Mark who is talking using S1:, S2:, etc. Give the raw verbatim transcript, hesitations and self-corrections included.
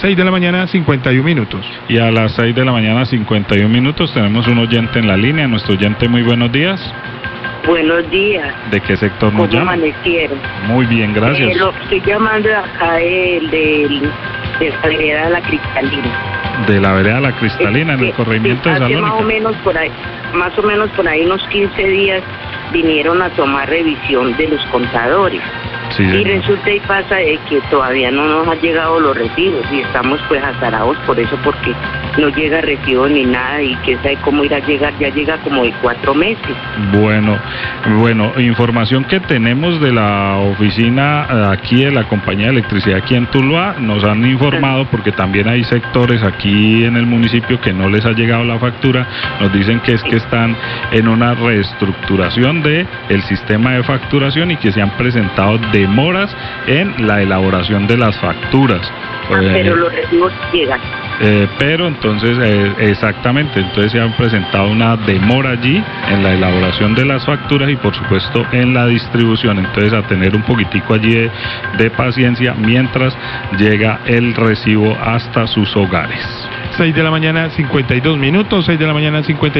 S1: seis de la mañana, cincuenta y un minutos.
S2: Y a las seis de la mañana, cincuenta y un minutos, tenemos un oyente en la línea. Nuestro oyente, muy buenos días.
S3: Buenos días.
S2: ¿De qué sector nos
S3: ¿Cómo
S2: llama?
S3: amanecieron?
S2: Muy bien, gracias.
S3: Eh, lo estoy llamando de acá del, del, de la vereda de la Cristalina.
S2: De la vereda de la Cristalina, en el corregimiento de
S3: Hace
S2: Salónica.
S3: más o menos por ahí, más o menos por ahí unos quince días vinieron a tomar revisión de los contadores.
S2: Sí,
S3: y
S2: señor.
S3: resulta y pasa de que todavía no nos han llegado los recibos y estamos pues azarados por eso, porque no llega recibo ni nada y quién sabe cómo irá a llegar, ya llega como de cuatro meses.
S2: Bueno, bueno, información que tenemos de la oficina eh, aquí de la compañía de electricidad aquí en Tuluá, nos han informado, porque también hay sectores aquí en el municipio que no les ha llegado la factura, nos dicen que es que están en una reestructuración de el sistema de facturación y que se han presentado demoras en la elaboración de las facturas.
S3: Ah,
S2: Eh,
S3: pero los recibos llegan.
S2: Eh, pero entonces, eh, exactamente, entonces se han presentado una demora allí en la elaboración de las facturas y por supuesto en la distribución. Entonces, a tener un poquitico allí de, de paciencia mientras llega el recibo hasta sus hogares.
S1: seis de la mañana, cincuenta y dos minutos, seis de la mañana, cincuenta y dos